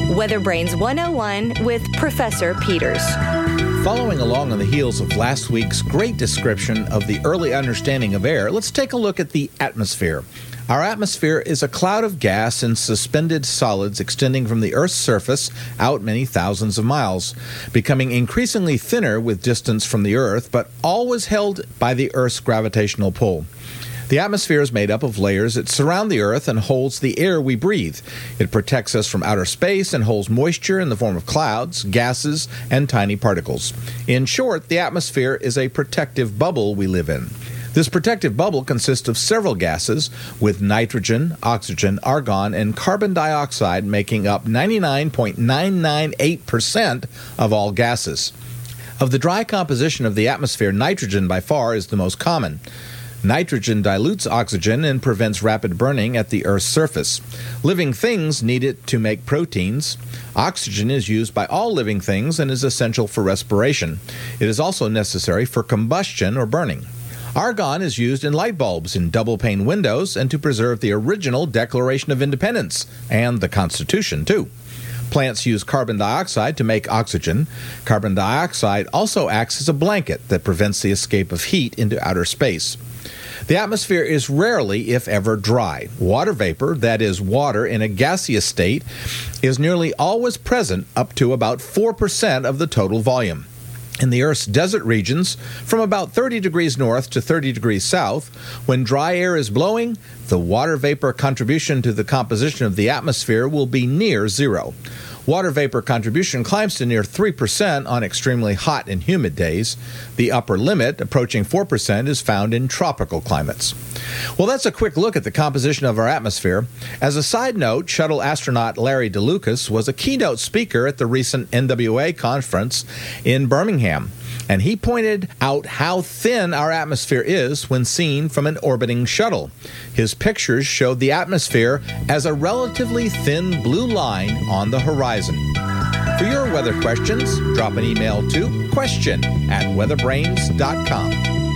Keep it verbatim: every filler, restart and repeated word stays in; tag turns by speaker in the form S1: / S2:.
S1: Weather Brains one oh one with Professor Peters.
S2: Following along on the heels of last week's great description of the early understanding of air, let's take a look at the atmosphere. Our atmosphere is a cloud of gas and suspended solids extending from the Earth's surface out many thousands of miles, becoming increasingly thinner with distance from the Earth, but always held by the Earth's gravitational pull. The atmosphere is made up of layers that surround the Earth and holds the air we breathe. It protects us from outer space and holds moisture in the form of clouds, gases, and tiny particles. In short, the atmosphere is a protective bubble we live in. This protective bubble consists of several gases, with nitrogen, oxygen, argon, and carbon dioxide making up ninety-nine point nine nine eight percent of all gases. Of the dry composition of the atmosphere, nitrogen by far is the most common. Nitrogen dilutes oxygen and prevents rapid burning at the Earth's surface. Living things need it to make proteins. Oxygen is used by all living things and is essential for respiration. It is also necessary for combustion or burning. Argon is used in light bulbs, in double-pane windows, and to preserve the original Declaration of Independence, and the Constitution, too. Plants use carbon dioxide to make oxygen. Carbon dioxide also acts as a blanket that prevents the escape of heat into outer space. The atmosphere is rarely, if ever, dry. Water vapor, that is, water in a gaseous state, is nearly always present up to about four percent of the total volume. In the Earth's desert regions, from about thirty degrees north to thirty degrees south, when dry air is blowing, the water vapor contribution to the composition of the atmosphere will be near zero. Water vapor contribution climbs to near three percent on extremely hot and humid days. The upper limit, approaching four percent, is found in tropical climates. Well, that's a quick look at the composition of our atmosphere. As a side note, shuttle astronaut Larry DeLucas was a keynote speaker at the recent N W A conference in Birmingham, and he pointed out how thin our atmosphere is when seen from an orbiting shuttle. His pictures showed the atmosphere as a relatively thin blue line on the horizon. For your weather questions, drop an email to question at weatherbrains dot com.